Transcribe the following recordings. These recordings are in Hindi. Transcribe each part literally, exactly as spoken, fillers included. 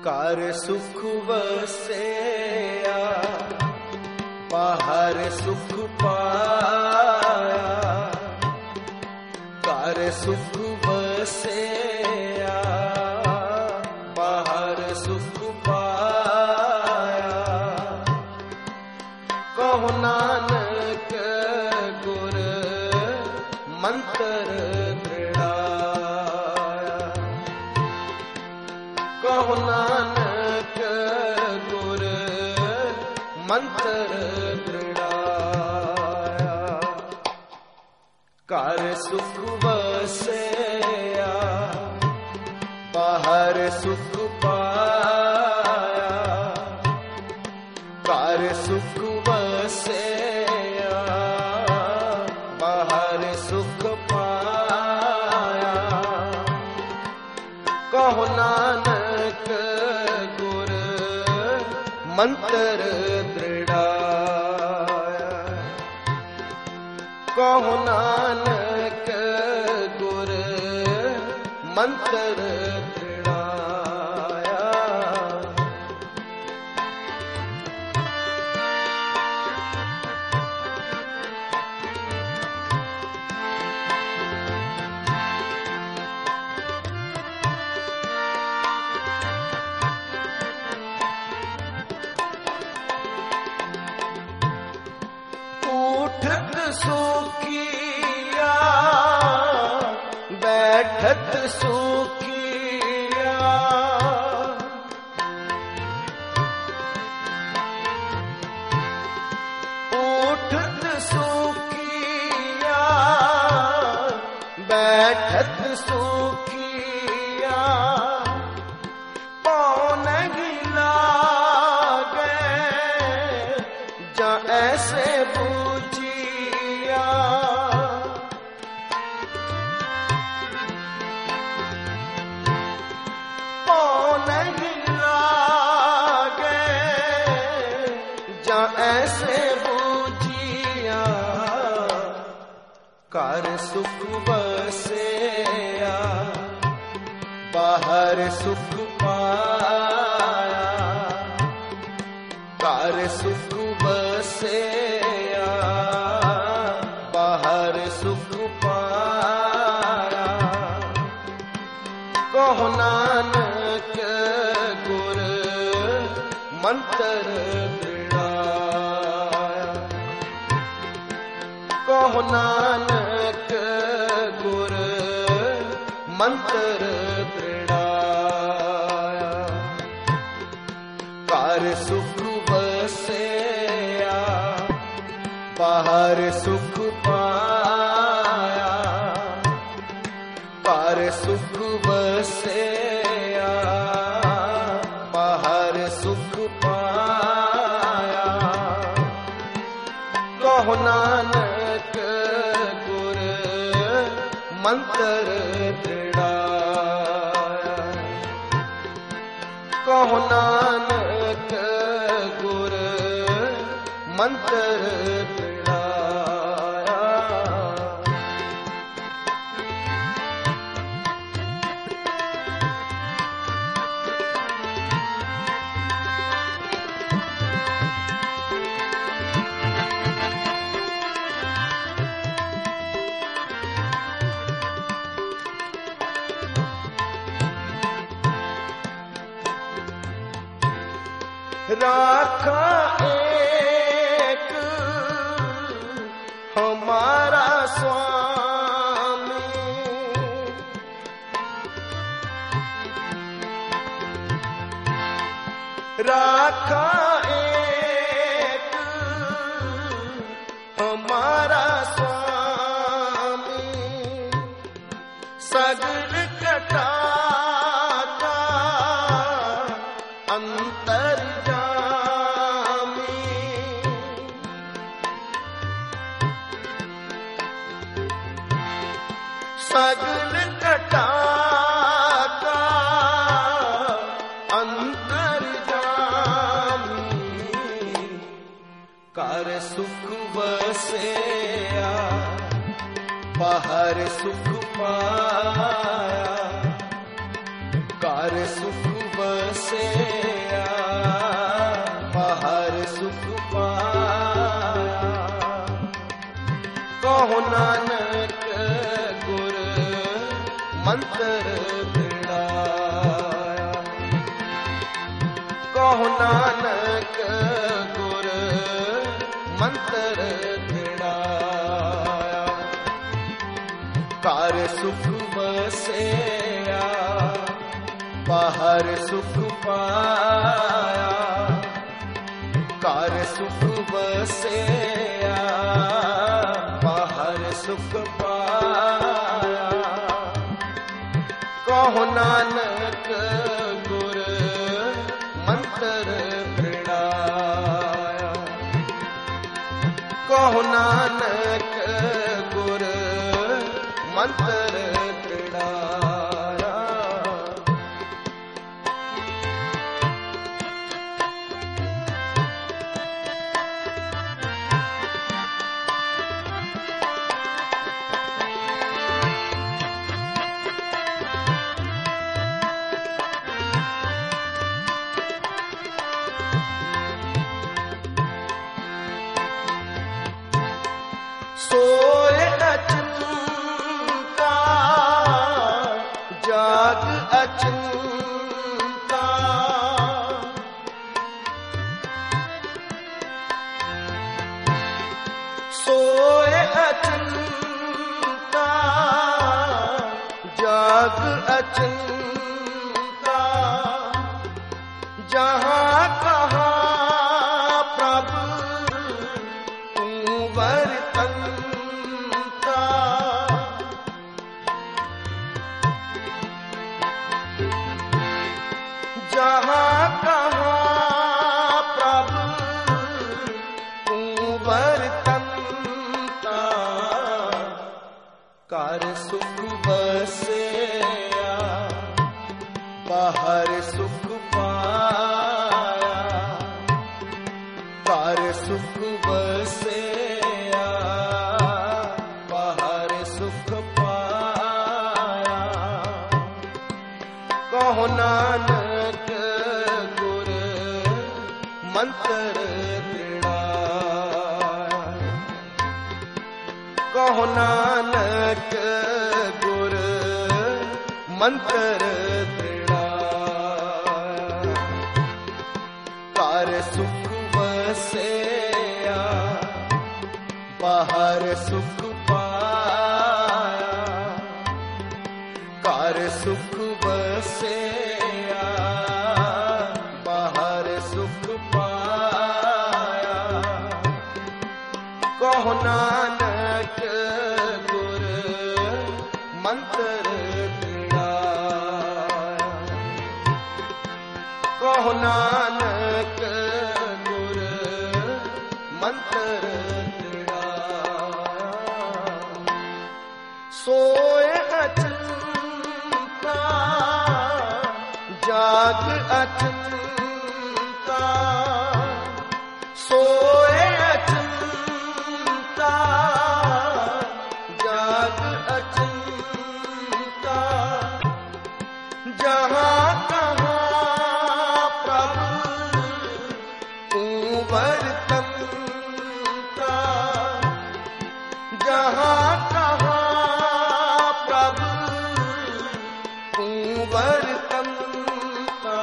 कार सुख वसया बाहर सुख पाया, कार सुख वसया बाहर सुख पाया। कहो नानक गुर मंत्र दृढ़ाया, कहो नानक गुर मंत्र दृढ़ाया। कार सुख वसया बाहर सुख पाया, कार सुख वसया बाहर सुख पाया। कहो नानक गुर मंत्र दृढ़ाया, कहो नानक गुर मंत्र दृढ़ाया। उठत सुखिया बैठत सुखिया, उठत सुखिया बैठत सुखिया। पौन गिला गए जा ऐसे बूझिया, पौन गिला गए जा ऐसे बूझिया। कार सुख वसया बाहर सुख पाया, कार सुख वसया बाहर सुख पाया। कहो नानक गुर मंत्र दृढ़ाया, कहो नानक गुर मंत्र दृढ़ाया। कार सुख वसया बाहर सुख पाया, कार सुख वसया बाहर सुख पाया। कहो नानक गुर मंत्र दृढ़ाया, कहो नानक गुर मंत्र दृढ़ाया। राखा एक हमारा स्वामी, राखा एक हमारा स्वामी। सगल कटा का अंतर सगल कटा का अंतर जामी। कार सुख वसया बाहर सुख पाया, कार सुख बसया, बाहर सुख पाया। कहो नानक गुर मंत्र दृढ़ाया, कहो नानक गुर मंत्र दृढ़ाया। कार सुख बसया, बाहर सुख पाया। कार सुख बसया, बाहर सुख पाया। कहो नानक गुर मंत्र दृढ़ाया, कहो नानक गुर मंत्र दृढ़ाया। सोए अचिंता, जाग अचिंता। सोए अचिंता, जाग अचिंता। जहाँ कहाँ प्रभु तू वर्तन, जहाँ कहाँ प्रभु तू वर्तनता। कार सुख बसया, बाहर सुख पाया। कार सुख बसया, बाहर सुख पाया। कहो नानक गुर मंत्र दृढ़ाया, कहो नानक गुर मंत्र दृढ़ाया। कार सुख बसया, बाहर सुख पाया। कार सुख बसया, बाहर सुख पाया। कहो नानक गुर मंत्र दृढ़ाया, कहो नानक गुर मंत्र दृढ़ाया। सोए अचिंता, जाग अचिंता। सोए अचिंता, जाग अचिंता। जहाँ कहाँ प्रभु तू वर्तनता। जहाँ कहाँ प्रभु तू वर्तनता।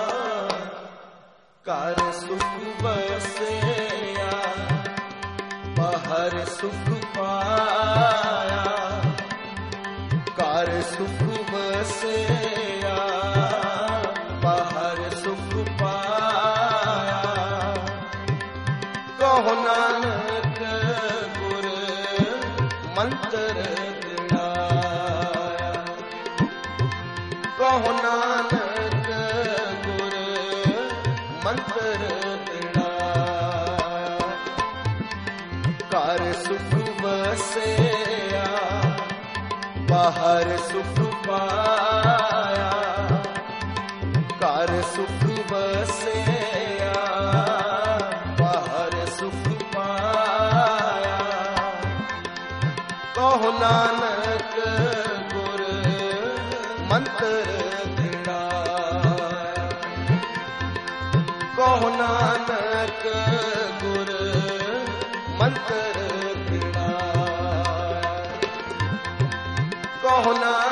कार सुख बसया, बाहर सुख पाया। कार सुख बसया, बाहर सुख पाया। कहो नानक गुर मंत्र दृढ़ाया, कहो नानक गुर मंत्र दृढ़ाया। कार सुख बसया, बाहर सुख पाया। कार सुख बसया, बाहर सुख पाया। कहो नानक गुर मंत्र दृढ़ाया, कहो नानक गुर मंत्र बिना, कहो नानक